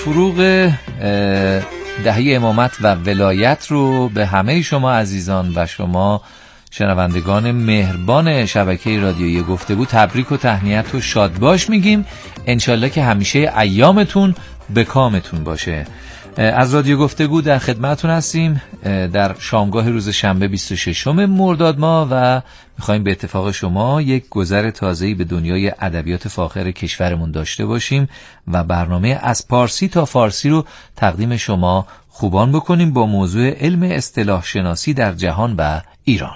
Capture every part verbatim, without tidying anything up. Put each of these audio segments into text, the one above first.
فروغ دهه امامت و ولایت رو به همه شما عزیزان و شما شنوندگان مهربان شبکه رادیویی گفتگو تبریک و تهنیت و شادباش میگیم. انشالله که همیشه ایامتون به کامتون باشه. از رادیو گفتگو در خدمتتون هستیم در شامگاه روز شنبه بیست و ششم مرداد ماه و میخوایم به اتفاق شما یک گذر تازه‌ای به دنیای ادبیات فاخر کشورمون داشته باشیم و برنامه از پارسی تا فارسی رو تقدیم شما خوبان بکنیم با موضوع علم اصطلاح شناسی در جهان و ایران.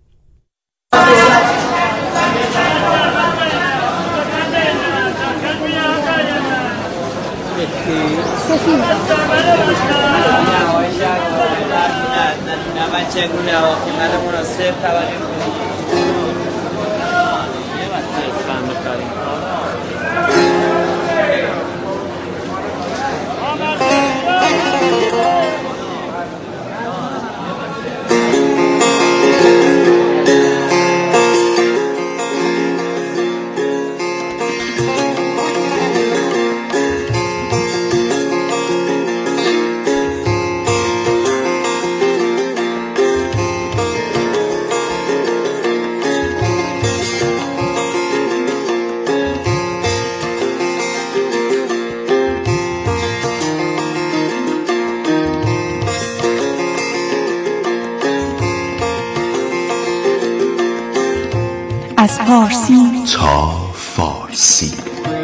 از پارسی تا فارسی.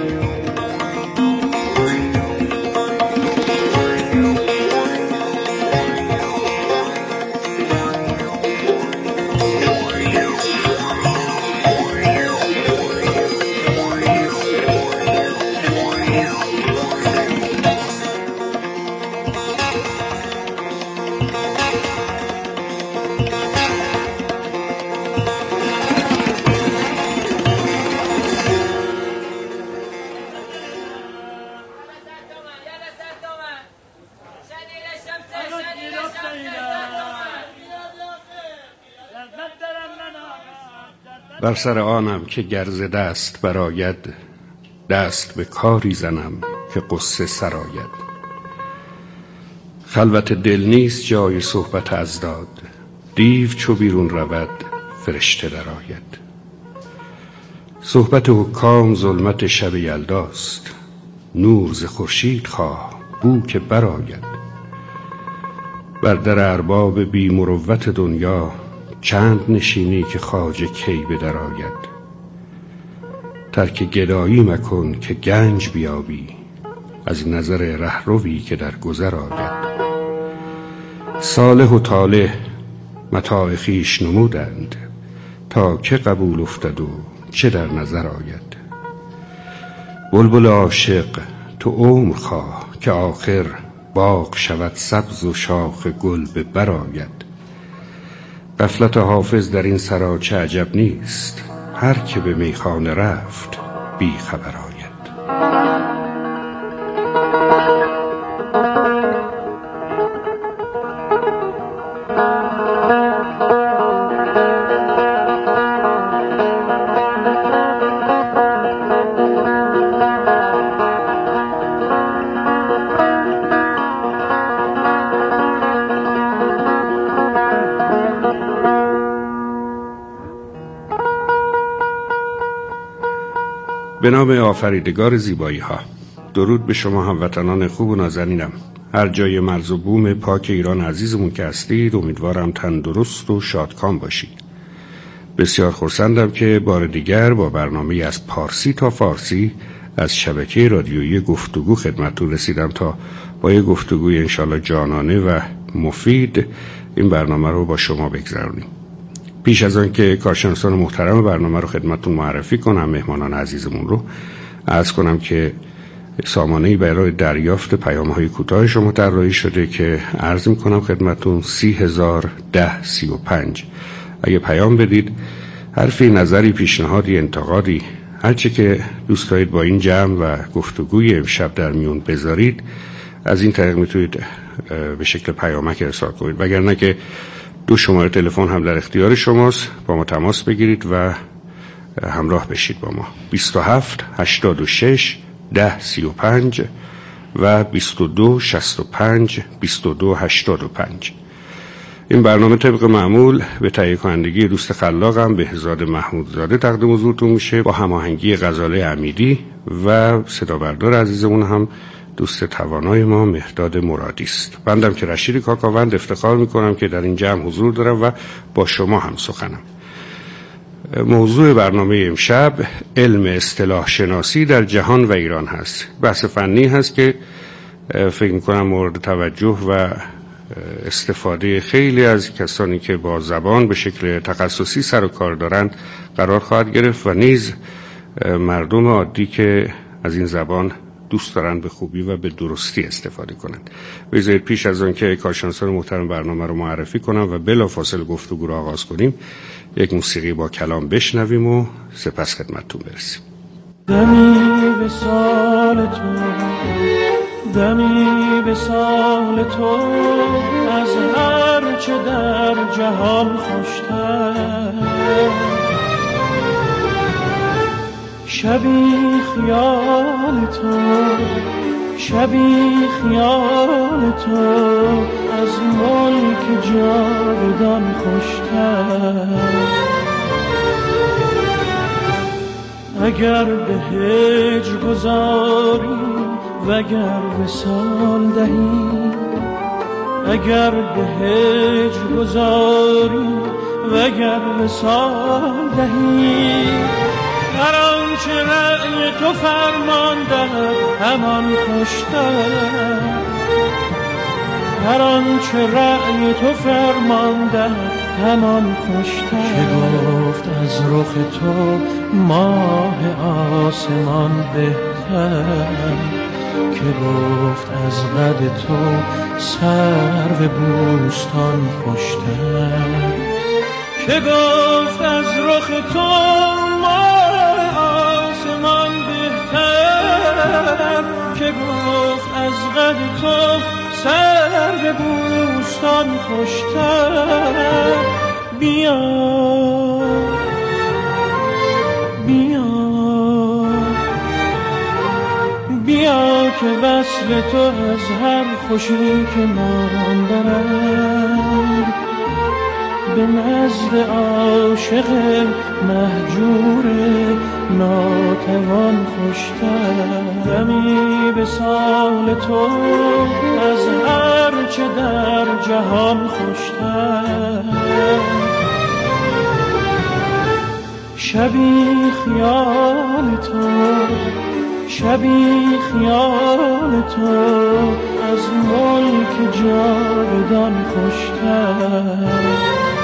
بر سر آنم که گرز دست براید، دست به کاری زنم که قصه سراید. خلوت دل نیست جای صحبت اضداد، دیو چو بیرون رود فرشته درآید. صحبت حکام ظلمت شب یلداست، نور ز خورشید خواه بو که برآید. بر در ارباب بی مروت دنیا، چند نشینی که خواجه کی به در آید. ترک گدایی مکن که گنج بیابی، از نظر رهروی که در گذر آید. صالح و طالح متاع خویش نمودند، تا که قبول افتد و چه در نظر آید. بلبل عاشق تو عمر خواه، که آخر باغ شود سبز و شاخ گل به بر آید. غفلت حافظ در این سراچه عجب نیست، هر که به میخانه رفت بی خبر آید. به نام آفریدگار زیبایی ها، درود به شما هموطنان خوب و نازنینم. هر جای مرز و بوم پاک ایران عزیزمون که هستید، امیدوارم تندرست و شادکام باشید. بسیار خرسندم که بار دیگر با برنامه از پارسی تا فارسی از شبکه رادیویی گفتگو خدمتتون رسیدم تا با یه گفتگوی انشالله جانانه و مفید این برنامه رو با شما بگذرونیم. پیش از آن که کارشناسان محترم برنامه رو خدمتتون معرفی کنم، مهمانان عزیزمون رو عرض کنم که سامانه‌ای برای دریافت پیام‌های کوتاه شما طراحی شده که عرض می‌کنم خدمتتون سی هزار ده سی و پنج. اگه پیام بدید، حرفی، نظری، پیشنهادی، انتقادی، هر چه که دوست دارید با این جمع و گفتگوی امشب در میون بذارید، از این طریق میتونید به شکل پیامک ارسال کنید. وگرنه که دو شماره تلفن هم در اختیار شماست، با ما تماس بگیرید و همراه بشید با ما. بیست و هفت هشتاد و شش ده سی و پنج و بیست و دو شصت و پنج بیست و دو هشتاد و پنج. این برنامه طبق معمول به تهیه کنندگی دوست خلاقم بهزاد محمودزاده تقدیم حضورتون میشه با هماهنگی غزاله امیدی و صدا بردار عزیزمون هم دوست توانای ما مهداد مرادی است. بندم که رشید کاکاوند افتخار میکنم که در این جمع حضور دارم و با شما هم سخنم. موضوع برنامه امشب علم اصطلاح شناسی در جهان و ایران هست. بحث فنی هست که فکر میکنم مورد توجه و استفاده خیلی از کسانی که با زبان به شکل تخصصی سر و کار دارند قرار خواهد گرفت و نیز مردم عادی که از این زبان دوست دارند به خوبی و به درستی استفاده کنند. بذارید پیش از آن که کارشناسان محترم برنامه رو معرفی کنم و بلافاصله گفتگو رو آغاز کنیم یک موسیقی با کلام بشنویم و سپس خدمتتون برسیم. دمی به سال تو، دمی به سال تو، از هر چه در جهان خوشتر، شبی خیال تو، شبی خیال تو، از ملک جاودان خوشتر. اگر به هجر گذاری وگر وصال دهی، اگر به هجر گذاری وگر وصال دهی، هر آنچه رأی تو فرمان دهد همان خوشتر، هر آنچه رأی تو فرمان دهد همان خوشتر. که گفت از رخ تو ماه آسمان بهتر، که گفت از قد تو سرو بوستان خوشتر، که گفت از رخ تو ماه آسمان بهتر، که گفت از قد تو سرو بوستان خوشتر. بیا بیا بیا که وصل تو از هر خوشی که من برد، به نزد عاشق مهجور ناتوان خوشتر. دمی به سال تو از هر چه در جهان خوشتر، شبی خیال تو، شبی خیال تو، از ملک جاودان خوشتر.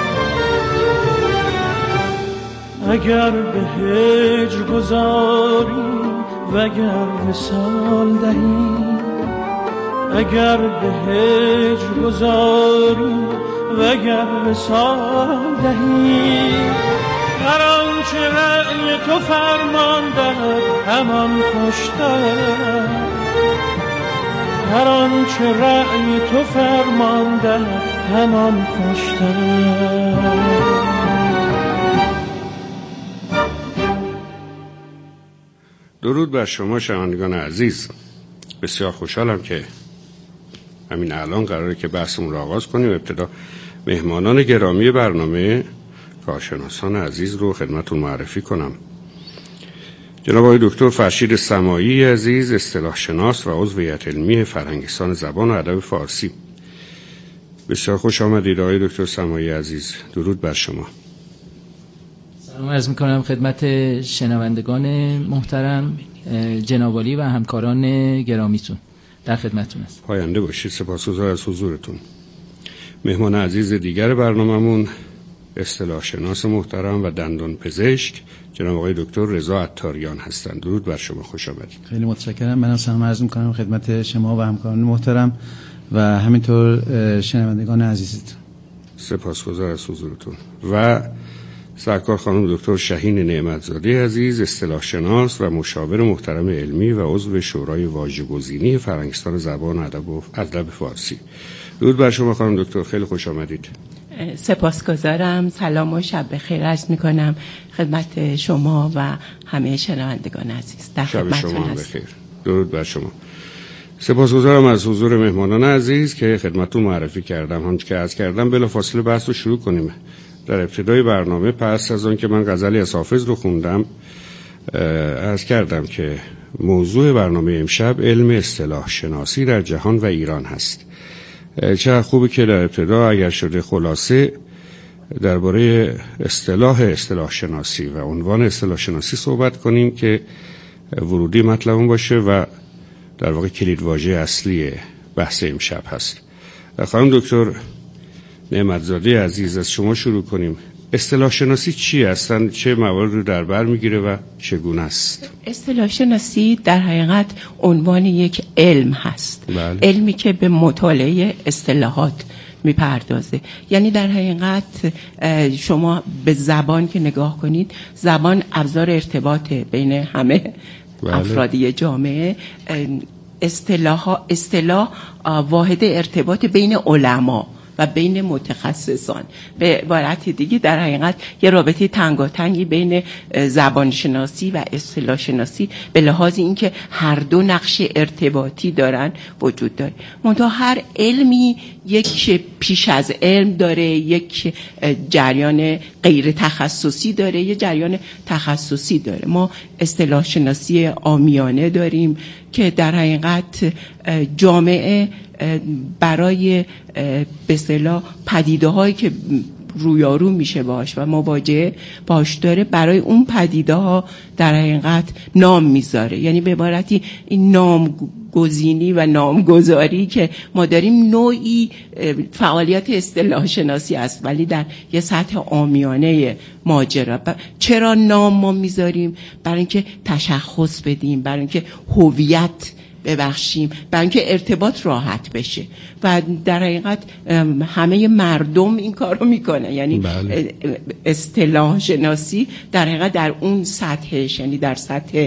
اگر به هجر گذاری وگر وصال دهی، اگر به هجر گذاری وگر وصال دهی، هر آنچه رأی تو فرمان دهد همان خوشتر، هر آنچه رأی تو فرمان دهد همان خوشتر. درود بر شما شنوندگان عزیز. بسیار خوشحالم که همین الان قراره که بحثمون رو آغاز کنیم. ابتدا مهمانان گرامی برنامه کارشناسان عزیز رو خدمتتون معرفی کنم. جناب آقای دکتر فرشید سماعی عزیز، اصطلاح شناس و عضو هیئت علمی فرهنگستان زبان و ادب فارسی. بسیار خوش آمدید آقای دکتر سماعی عزیز. درود بر شما. سلام عرض میکنم خدمت شنوندگان محترم، جناب عالی و همکاران گرامیتون. در خدمتتون است. پاینده باشید. سپاسگزار از حضورتون. مهمان عزیز دیگر برنامه‌مون اصطلاح شناس محترم و دندان پزشک جناب آقای دکتر رضا عطاریان هستند. درود بر شما، خوش آمدید. خیلی متشکرم. من سلام عرض میکنم خدمت شما و همکاران محترم و همینطور شنوندگان عزیزتون. سپاسگزار از حضورتون. و سرکار خانم دکتر شهین نعمتزاده عزیز، اصطلاح شناس و مشاور محترم علمی و عضو شورای واژه‌گزینی فرهنگستان زبان و ادب و ادب فارسی. درود بر شما خانم دکتر، خیلی خوش آمدید. سپاسگزارم. سلام و شب بخیر عرض می‌کنم خدمت شما و همه شنوندگان عزیز. در خدمتتون هستم. شب شما بخیر. درود بر شما. سپاسگزارم از حضور مهمانان عزیز که خدمتتون معرفی کردم. همونطور که عرض کردم بلافاصله بحث رو شروع کنیم. در ابتدای برنامه پس از آن که من غزلی از حافظ رو خوندم عرض کردم که موضوع برنامه امشب علم اصطلاح شناسی در جهان و ایران هست. چه خوبه که در ابتدا اگر شده خلاصه درباره اصطلاح اصطلاح شناسی و عنوان اصطلاح شناسی صحبت کنیم که ورودی مطلبون باشه و در واقع کلیدواژه اصلی بحث امشب هست. خانم دکتر نعمتزاده عزیز از شما شروع کنیم. اصطلاح شناسی چی هستند؟ چه موارد رو در بر میگیره و چگونه است؟ اصطلاح شناسی در حقیقت عنوان یک علم هست. بله. علمی که به مطالعه اصطلاحات میپردازه. یعنی در حقیقت شما به زبان که نگاه کنید، زبان ابزار ارتباط بین همه بله. افرادی جامعه. اصطلاح اصطلاح واحد ارتباط بین علما و بین متخصصان. به عبارت دیگه در حقیقت یه رابطه تنگاتنگی بین زبان شناسی و اصطلاح شناسی به لحاظ اینکه هر دو نقش ارتباطی دارن وجود داره. منتها هر علمی یک پیش از علم داره، یک جریان غیر تخصصی داره، یک جریان تخصصی داره. ما اصطلاح شناسی عامیانه داریم که در حقیقت جامعه برای به اصطلاح پدیده هایی که رویارو میشه باش و مواجهه باش داره، برای اون پدیده ها در حقیقت نام میذاره. یعنی به عبارتی این نام گزینی و نامگذاری که ما داریم نوعی فعالیت اصطلاح شناسی است، ولی در یه سطح عامیانه ماجرا. چرا نام ما میذاریم؟ برای اینکه تشخص بدیم، برای اینکه هویت ببخشیم، برای اینکه ارتباط راحت بشه و در حقیقت همه مردم این کار رو میکنه. یعنی بله. اصطلاح شناسی در حقیقت در اون سطحش، یعنی در سطح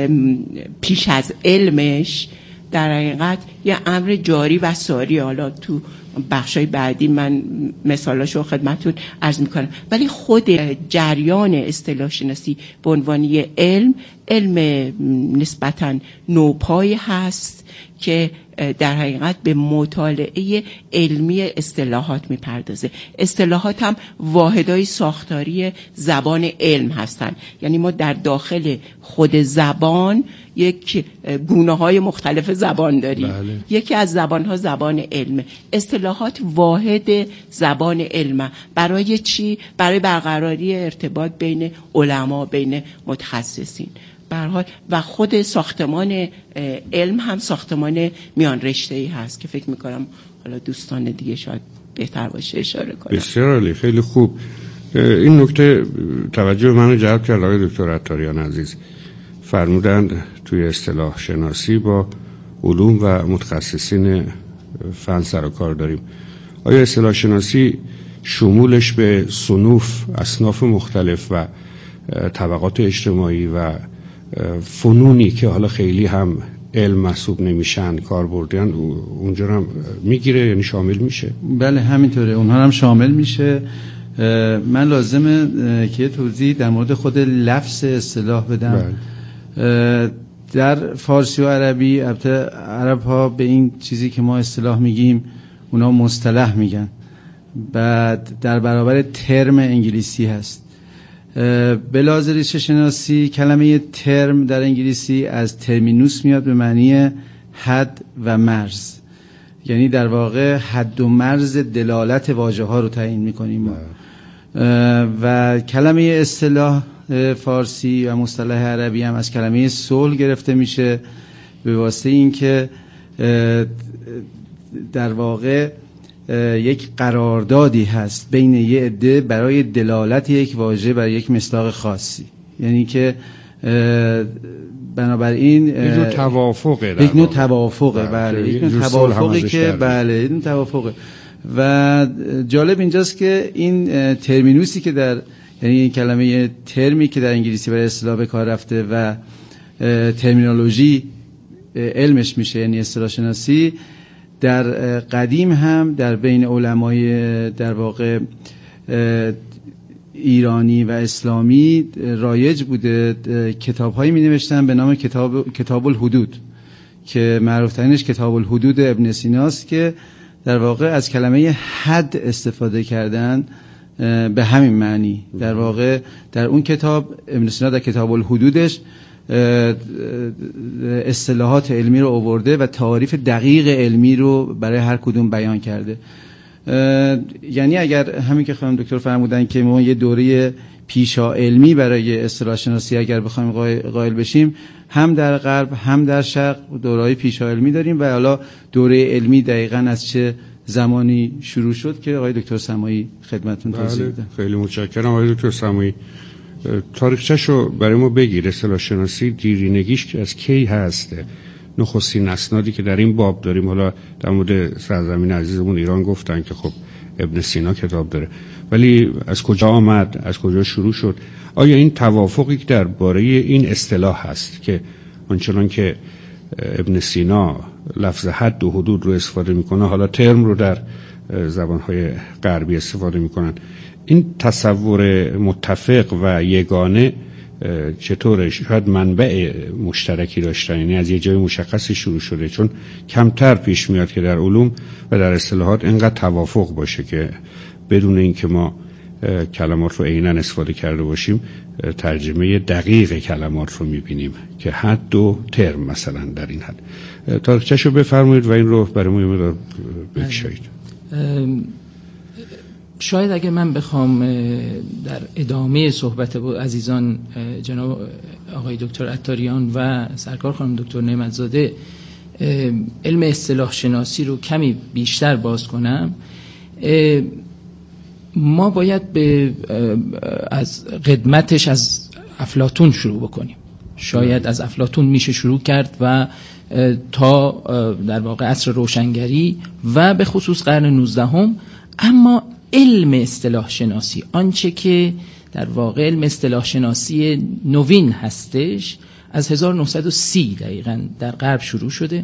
پیش از علمش، در حقیقت یه امر جاری و ساری. حالا تو بخشای بعدی من مثالاشو خدمتتون عرض میکنم، ولی خود جریان اصطلاح شناسی به عنوان علم علم نسبتاً نوپایی هست که در حقیقت به مطالعه علمی اصطلاحات میپردازه. اصطلاحات هم واحدهای ساختاری زبان علم هستن. یعنی ما در داخل خود زبان یک گونه‌های مختلف زبان داریم. بله. یکی از زبان‌ها زبان علم. اصطلاحات واحد زبان علم. برای چی؟ برای برقراری ارتباط بین علما، بین متخصصین. برحال و خود ساختمان علم هم ساختمان میان رشته‌ای هست که فکر میکنم حالا دوستان دیگه شاید بهتر باشه اشاره کنم. بسیار عالی، خیلی خوب. این نکته توجه منو جلب کرد آقای دکتر عطاریان عزیز. فرمودند توی اصطلاح شناسی با علوم و متخصصین فن سر و کار داریم. آیا اصطلاح شناسی شمولش به صنوف، اصناف مختلف و طبقات اجتماعی و فنونی که حالا خیلی هم علم محسوب نمیشن کاربردیان اونجا هم میگیره، یعنی شامل میشه؟ بله همینطوره، اونها هم شامل میشه. من لازمه که توضیح در مورد خود لفظ اصطلاح بدم. بله. در فارسی و عربی، البته عرب ها به این چیزی که ما اصطلاح میگیم اونا مصطلح میگن. بعد در برابر ترم انگلیسی هست. به لحاظ ریشه شناسی کلمه ترم در انگلیسی از ترمینوس میاد به معنی حد و مرز. یعنی در واقع حد و مرز دلالت واژه ها رو تعیین میکنیم. و کلمه اصطلاح فارسی و مصطلح عربی هم از کلمه صلح گرفته میشه به واسطه اینکه در واقع یک قراردادی هست بین یه عده برای دلالت یک واژه بر یک مصداق خاصی. یعنی که بنابراین یک نوع توافقه، یک نوع توافقه بله یک نوع توافقی که بله یک نوع توافقه. و جالب اینجاست که این ترمینوسی که در یعنی این کلمه ترمی که در انگلیسی برای اصطلاح به کار رفته و ترمینولوژی علمش میشه یعنی اصطلاح شناسی، در قدیم هم در بین علمای در واقع ایرانی و اسلامی رایج بوده. کتاب‌هایی می‌نوشتن به نام کتاب کتاب الحدود که معروف ترینش کتاب الحدود ابن سیناست که در واقع از کلمه حد استفاده کردن به همین معنی. در واقع در اون کتاب ابن سینا در کتاب الحدودش اصطلاحات علمی رو آورده و تعریف دقیق علمی رو برای هر کدوم بیان کرده. یعنی اگر همین که خانم دکتر فرمودن که ما یه دوره پیشا علمی برای اصطلاح شناسی اگر بخوایم قائل بشیم، هم در غرب هم در شرق دوره‌های پیشا علمی داریم و حالا دوره علمی دقیقاً از چه زمانی شروع شد که آقای دکتر سمایی خدمتتون توضیح دادن. خیلی متشکرم آقای دکتر سمایی. تاریخچه‌شو برای ما بگیر. اصطلاح شناسی دیرینگیش از کی هسته؟ نخستین اسنادی که در این باب داریم، حالا در مورد سرزمین عزیزمون ایران گفتن که خب ابن سینا کتاب داره، ولی از کجا آمد، از کجا شروع شد؟ آیا این توافقی که درباره این اصطلاح هست که آنچنان که ابن سینا لفظ حد و حدود رو استفاده میکنه، حالا ترم رو در زبانهای غربی استفاده میکنن، این تصور متفق و یگانه چطوره؟ شاید منبع مشترکی داشتن، یعنی از یه جای مشخصی شروع شده، چون کمتر پیش میاد که در علوم و در اصطلاحات اینقدر توافق باشه که بدون اینکه ما کلمات رو عیناً استفاده کرده باشیم ترجمه دقیق کلمات رو میبینیم که حد و ترم مثلا در این حد. تاریخچه‌شو بفرمایید و این رو برای ما یه بگشایید. شاید اگه من بخوام در ادامه صحبت با عزیزان جناب آقای دکتر عطاریان و سرکار خانم دکتر نعمتزاده علم اصطلاح شناسی رو کمی بیشتر باز کنم، ما باید به از قدمتش از افلاطون شروع بکنیم. شاید از افلاطون میشه شروع کرد و تا در واقع عصر روشنگری و به خصوص قرن نوزدهم. اما علم اصطلاح شناسی، آنچه که در واقع علم اصطلاح شناسی نوین هستش، از هزار و نهصد و سی دقیقاً در غرب شروع شده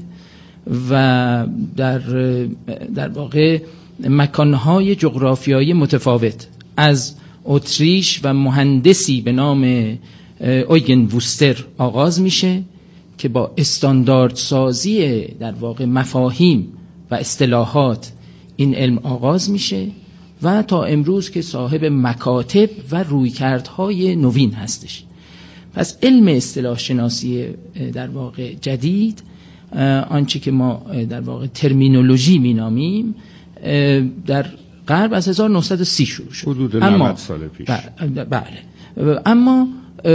و در در واقع مکانهای جغرافیایی متفاوت، از اتریش و مهندسی به نام اویگن ووستر آغاز میشه که با استانداردسازی در واقع مفاهیم و اصطلاحات این علم آغاز میشه و تا امروز که صاحب مکاتب و رویکردهای نوین هستش. پس علم اصطلاح شناسی در واقع جدید، آنچه که ما در واقع ترمینولوژی مینامیم، در غرب از هزار و نهصد و سی شروع شد، حدود نود سال پیش. بله. اما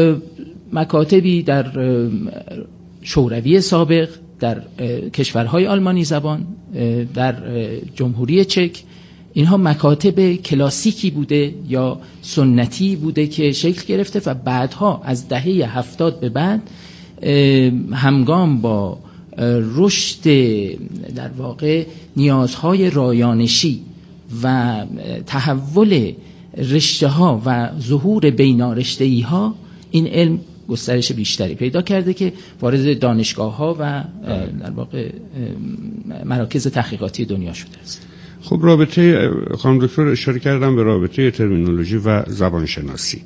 مکاتبی در شوروی سابق، در کشورهای آلمانی زبان، در جمهوری چک، اینها مکاتب کلاسیکی بوده یا سنتی بوده که شکل گرفته و بعدها از دهه هفتاد به بعد همگام با رشد در واقع نیازهای رایانشی و تحول رشته ها و ظهور بینارشته‌ای ها، این علم گسترش بیشتری پیدا کرده که وارد دانشگاه ها و در واقع مراکز تحقیقاتی دنیا شده است. خب رابطه، خانم دکتر اشاره کردم به رابطه ترمینولوژی و زبانشناسی.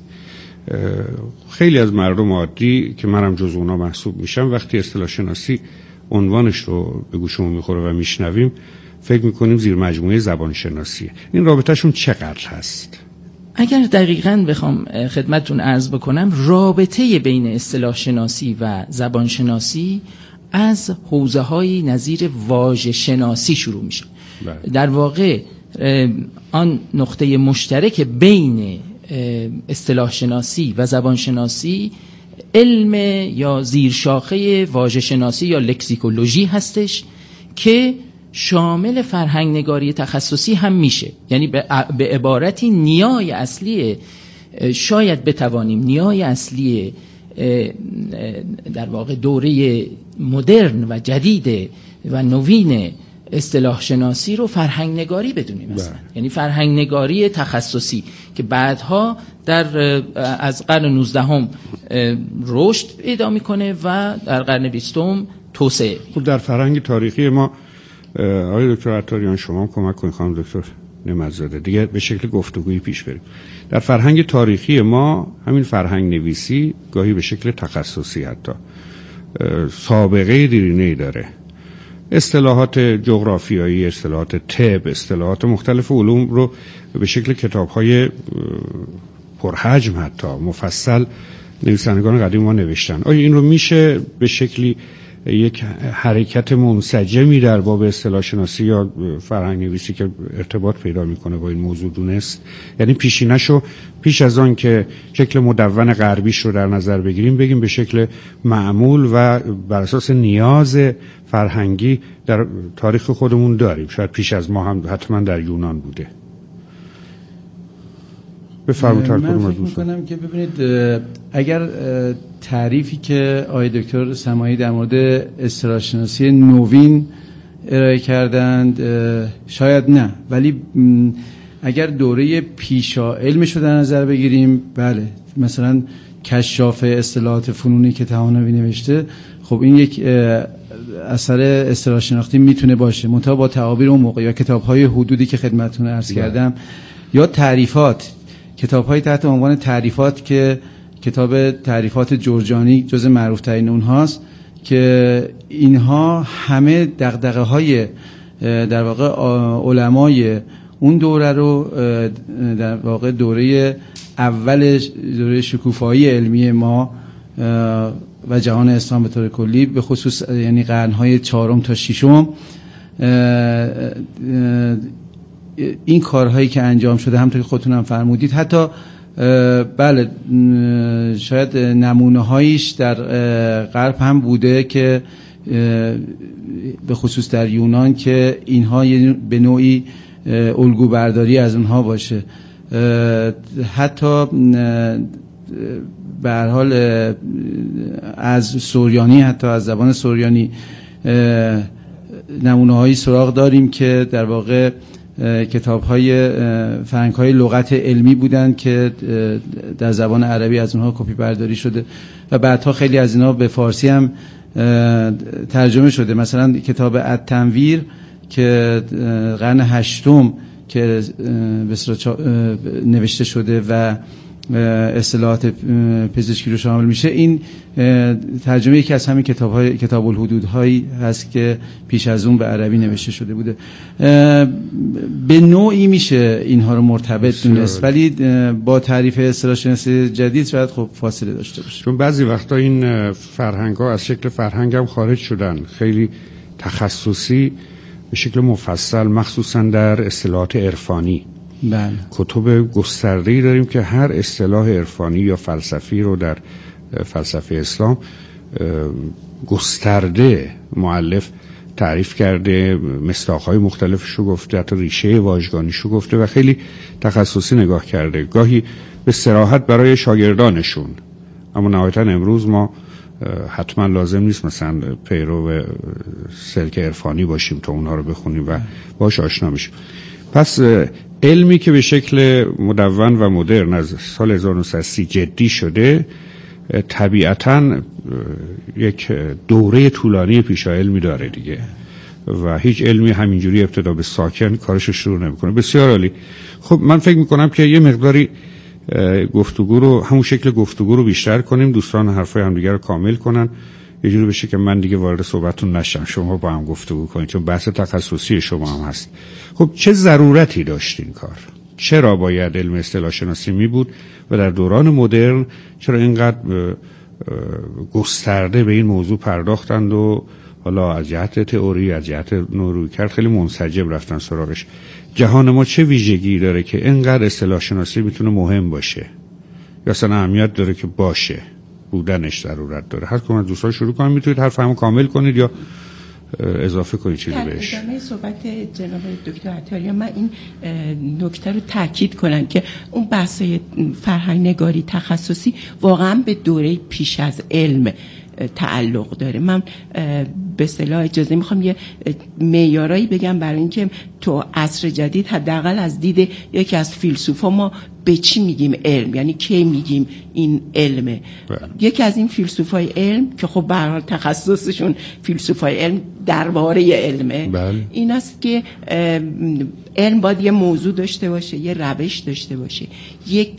خیلی از مردم عادی که منم جز اونا محسوب میشم، وقتی اصطلاح شناسی عنوانش رو به گوشمون میخوره و میشنویم فکر میکنیم زیر مجموعه زبانشناسیه. این رابطهشون چقدر هست؟ اگر دقیقاً بخوام خدمتتون عرض بکنم، رابطه بین اصطلاح شناسی و زبان شناسی از حوزه‌های نظیر واژه شناسی شروع میشه. بله. در واقع آن نقطه مشترک بین اصطلاح شناسی و زبان شناسی علم یا زیرشاخه واژه شناسی یا لکسیکولوژی هستش که شامل فرهنگ نگاری تخصصی هم میشه. یعنی به عبارتی نیای اصلی، شاید بتوانیم نیای اصلی در واقع دوره مدرن و جدید و نوین اصطلاح شناسی رو فرهنگ نگاری بدونیم مثلا. یعنی فرهنگ نگاری تخصصی که بعدها در از قرن نوزدهم رشد پیدا میکنه و در قرن بیستم توسعه. خب در فرهنگ تاریخی ما، آقای دکتر عطاریان شما کمک کنید، خانم دکتر نعمتزاده، دیگه به شکل گفتگویی پیش بریم. در فرهنگ تاریخی ما همین فرهنگ نویسی گاهی به شکل تخصصی حتی سابقه دیرینه‌ای داره. اصطلاحات جغرافیایی، اصطلاحات طب، اصطلاحات مختلف علوم رو به شکل کتاب‌های پرحجم حتی مفصل نویسندگان قدیم ما نوشتن. آیا این رو میشه به شکلی یک حرکت منسجمی در باب اصطلاح شناسی یا فرهنگ نویسی که ارتباط پیدا میکنه با این موضوع دونست؟ یعنی پیشینه‌شو پیش از آن که شکل مدون غربیش رو در نظر بگیریم بگیم به شکل معمول و بر اساس نیاز فرهنگی در تاریخ خودمون داریم. شاید پیش از ما هم حتما در یونان بوده. بفرمایید. من فکر میکنم که ببینید اگر تعریفی که آقای دکتر سماعی در مورد اصطلاح شناسی نوین ارائه کردند شاید نه، ولی اگر دوره پیشا علمش رو در نظر بگیریم، بله، مثلا کشاف اصطلاحات فنونی که طحاوی نوشته، خب این یک اثر اصطلاح شناختی میتونه باشه، منتها با تعابیر اون موقع، یا کتاب‌های حدودی که خدمتتون عرض کردم، یا تعریفات، کتاب‌های تحت عنوان تعریفات که کتاب تعریفات جرجانی جز معروف‌ترین اونهاست که اینها همه دغدغه‌های در واقع علمای اون دوره رو در واقع دوره اول دوره شکوفایی علمی ما و جهان اسلام به طور کلی، به خصوص یعنی قرن‌های چهارم تا ششم، این کارهایی که انجام شده همونطور که خودتون هم فرمودید، حتی بله شاید نمونه هایش در غرب هم بوده که به خصوص در یونان که اینها به نوعی الگو برداری از اونها باشه. حتی به هر حال از سوریانی، حتی از زبان سوریانی نمونه هایی سراغ داریم که در واقع کتاب های فرهنگ های لغت علمی بودن که در زبان عربی از اونها کپی برداری شده و بعدها خیلی از اینا به فارسی هم ترجمه شده. مثلا کتاب التنویر که قرن هشتم که نوشته شده و اصطلاحات پزشکی رو شامل میشه، این ترجمه یکی از همین کتاب‌های کتاب الحدودهایی هست که پیش از اون به عربی نوشته شده بوده. به نوعی میشه اینها رو مرتبط دونست، ولی با تعریف اصطلاح شناسی جدید شاید خب فاصله داشته باشه، چون بعضی وقتا این فرهنگ‌ها از شکل فرهنگ هم خارج شدن، خیلی تخصصی به شکل مفصل، مخصوصا در اصطلاحات عرفانی. بله. کتب گسترده‌ای داریم که هر اصطلاح عرفانی یا فلسفی رو در فلسفه اسلام گسترده مؤلف تعریف کرده، مصداق‌های مختلفش رو گفته، حتی ریشه واژگانیش رو گفته و خیلی تخصصی نگاه کرده، گاهی به صراحت برای شاگردانشون. اما نهایتاً امروز ما حتما لازم نیست مثلا پیرو سلک عرفانی باشیم تا اونها رو بخونیم و باهاش آشنا بشیم. پس علمی که به شکل مدون و مدرن از سال هزار و نهصد و سی جدی شده، طبیعتاً یک دوره طولانی پیشا علمی داره دیگه و هیچ علمی همینجوری ابتدا به ساکن کارش شروع نمیکنه. بسیار عالی. خب من فکر میکنم که یه مقداری گفتگو رو، همون شکل گفتگو رو بیشتر کنیم، دوستان حرفای همدیگه رو کامل کنن، یه جوری بشه که من دیگه وارد صحبتتون نشم، شما با هم گفتگو کنید، چون بحث تخصصی شما هم هست. خب چه ضرورتی داشت این کار؟ چرا باید علم اصطلاح شناسی می بود و در دوران مدرن چرا اینقدر گسترده به این موضوع پرداختند و حالا از جهت تئوری، از جهت نورویکرد خیلی منسجم رفتن سراغش؟ جهان ما چه ویژگی داره که اینقدر اصطلاح شناسی میتونه مهم باشه یا اصلا اهمیت داره که باشه، بودنش ضرورت داره؟ هر کدوم از دوستان شروع کنن، میتونید حرفمو کامل کنید یا اضافه کنید چیزی بهش. در ادامه صحبت جناب دکتر عطاری من این نکته رو تاکید کنم که اون بحث‌های فرهنگ نگاری تخصصی واقعا به دوره پیش از علم تعلق داره. من به اصطلاح اجازه میخوام یه معیارایی بگم برای اینکه تو عصر جدید حداقل از دید یکی از فیلسوفا ما به چی میگیم علم، یعنی کی میگیم این علمه. بله. یکی از این فیلسوفای علم که خب به هر حال تخصصشون فیلسوفای علم درباره علمه، بله. این است که علم باید یه موضوع داشته باشه، یه روش داشته باشه، یک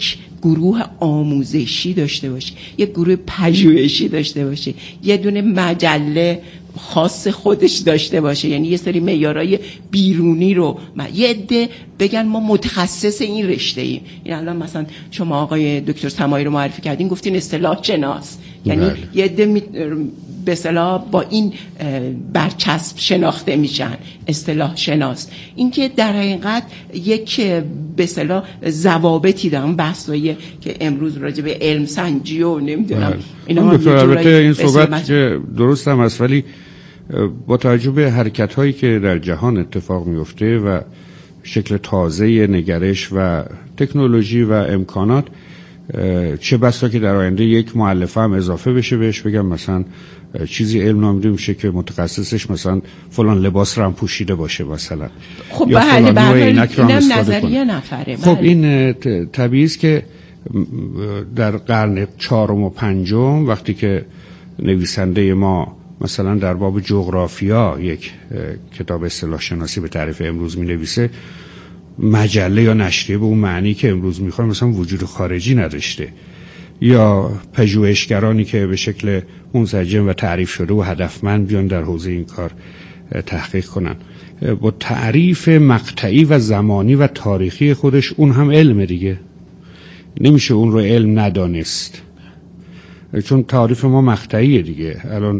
گروه آموزشی داشته باشه، یک گروه پژوهشی داشته باشه، یه دونه مجله خاص خودش داشته باشه، یعنی یه سری معیارهای بیرونی رو یه عده بگن ما متخصص این رشته ایم. این الان مثلا شما آقای دکتر سمایی رو معرفی کردین، گفتین اصطلاح شناس، یعنی بله. یه عده می... به اصطلاح با این برچسب شناخته میشن، اصطلاح شناس. اینکه در حقیقت یک به اصطلاح ضوابطی دارن، بحثایی که امروز راجع به علم سنجی و نمیدونم اینا هم البته این صحبت که درست هم است، ولی با توجه به حرکت هایی که در جهان اتفاق میفته و شکل تازه نگرش و تکنولوژی و امکانات، چه بسا که در آینده یک مؤلفه هم اضافه بشه بهش، بگم مثلا چیزی علم نامیده میشه که متخصصش مثلا فلان لباس رو هم پوشیده باشه مثلا. خب بله بله اینم نظریه نفره. خب این طبیعی است که در قرن چهارم و پنجم وقتی که نویسنده ما مثلا در باب جغرافیا یک کتاب اصطلاح شناسی به تعریف امروز می نویسه، مجله یا نشریه به اون معنی که امروز میخوام مثلا وجود خارجی نداشته، یا پژوهشگرانی که به شکل منسجم و تعریف شده و هدفمند بیان در حوزه این کار تحقیق کنن. با تعریف مقطعی و زمانی و تاریخی خودش اون هم علم دیگه، نمیشه اون رو علم ندانست، چون تعریف ما مقطعیه دیگه. الان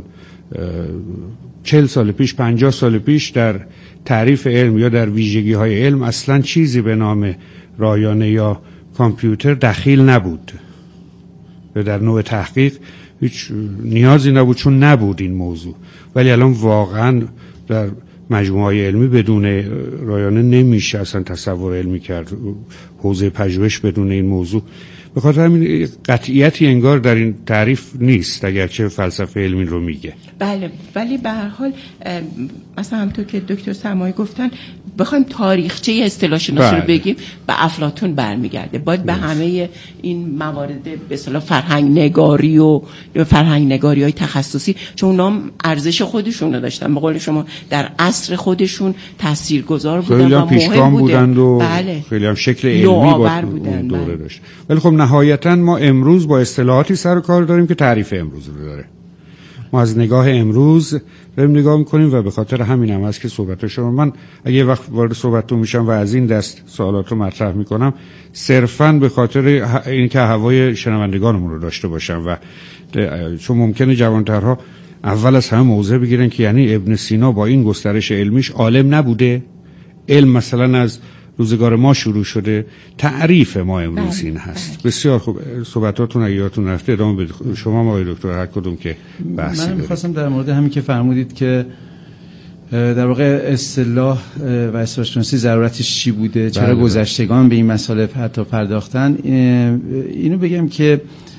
چهل سال پیش، پنجاه سال پیش در تعریف علم یا در ویژگی های علم اصلا چیزی به نام رایانه یا کامپیوتر دخیل نبود و در نوع تحقیق هیچ نیازی نبود، چون نبود این موضوع. ولی الان واقعا در مجموعه علمی بدون رایانه نمیشه اصلا تصور علمی کرد، حوزه پژوهش بدون این موضوع. به خاطر همین قطعیتی انگار در این تعریف نیست، اگرچه فلسفه علمی رو میگه. بله، ولی به هر حال مثلا همونطور که دکتر سمایی گفتن، بخوایم تاریخچه اصطلاح شناسی رو بگیم به افلاطون برمیگرده. باید به همه این موارد به اصطلاح فرهنگ نگاری و فرهنگ نگاری های تخصصی، چون اونا ارزش خودشون رو داشتن، به قول شما در عصر خودشون تاثیرگذار بودن و مهم بودن و بله. خیلی هم شکل علمی با بودن دوره بله. داشت. ولی خب نهایتا ما امروز با اصطلاحاتی سر و کار داریم که تعریف امروز رو داره. ما از نگاه امروز داریم نگاه میکنیم و به خاطر همین هم هست که صحبت شما، من اگه وقت وارد صحبتتون میشم و از این دست سوالات رو مطرح میکنم، صرفاً به خاطر اینکه هوای شنوندگانمون رو داشته باشم و چون ممکنه جوانترها اول از همه موضع بگیرن که یعنی ابن سینا با این گسترش علمیش عالم نبوده، علم مثلا از روزگار ما شروع شده، تعریف ما امروز این هست. بسیار خوب، صحبتاتون اگه یادتون رفته ادامه بدید. شما آقای دکتر هر کدوم که بحثی دارید. من می‌خواستم در مورد همین که فرمودید که در واقع اصطلاح و اصطلاح شناسی ضرورتش چی بوده، چرا بله گذشتگان به این مسئله حتی پرداختن، اینو بگم که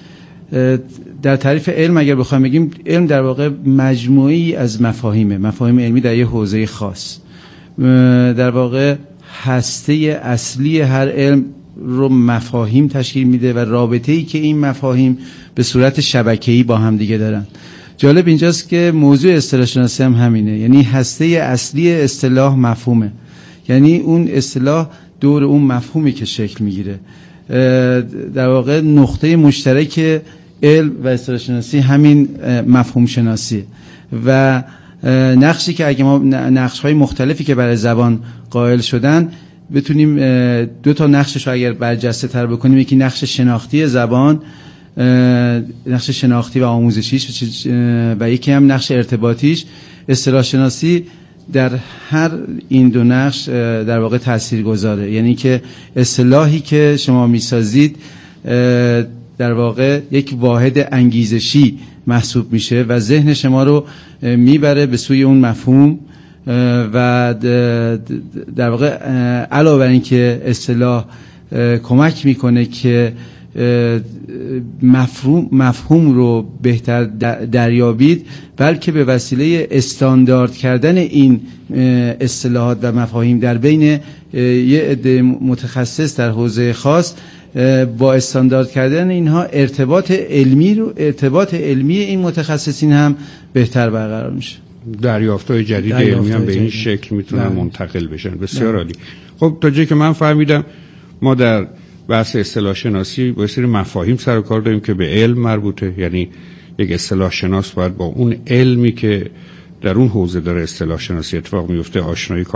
در تعریف علم اگر بخوایم بگیم، علم در واقع مجموعی از مفاهیمه، مفاهیم علمی در یه حوزه خاص. در واقع هسته اصلی هر علم رو مفاهیم تشکیل میده و رابطه‌ای که این مفاهیم به صورت شبکه‌ای با هم دیگه دارن. جالب اینجاست که موضوع اصطلاح شناسی هم همینه، یعنی هسته اصلی اصطلاح مفهومه، یعنی اون اصطلاح دور اون مفهومی که شکل میگیره. در واقع نقطه مشترک علم و اصطلاح شناسی همین مفهوم شناسی و نقشی که اگه ما نقش‌های مختلفی که برای زبان قائل شدن بتونیم دو تا نقشش رو اگر برجسته تر بکنیم، یکی نقش شناختی زبان، نقش شناختی و آموزشیش و یکی هم نقش ارتباطیش. اصطلاح شناسی در هر این دو نقش در واقع تاثیرگذاره، یعنی که اصطلاحی که شما میسازید در واقع یک واحد انگیزشی محسوب میشه و ذهن شما رو میبره به سوی اون مفهوم و در واقع علاوه بر این که اصطلاح کمک میکنه که مفهوم مفهوم رو بهتر دریابید، بلکه به وسیله استاندارد کردن این اصطلاحات و مفاهیم در بین یه عده متخصص در حوزه خاص، با استاندارد کردن اینها ارتباط علمی رو ارتباط علمی این متخصصین هم بهتر برقرار میشه. دریافت‌های جدید علمی هم به این شکل میتونن منتقل بشن. بسیار عالی. خب تا جایی که من فهمیدم ما در بحث اصطلاح شناسی با سری مفاهیم سر و کار داریم که به علم مربوطه، یعنی یک اصطلاح شناس باید با اون علمی که در اون حوزه داره اصطلاح شناسی اتفاق میفته آشنایی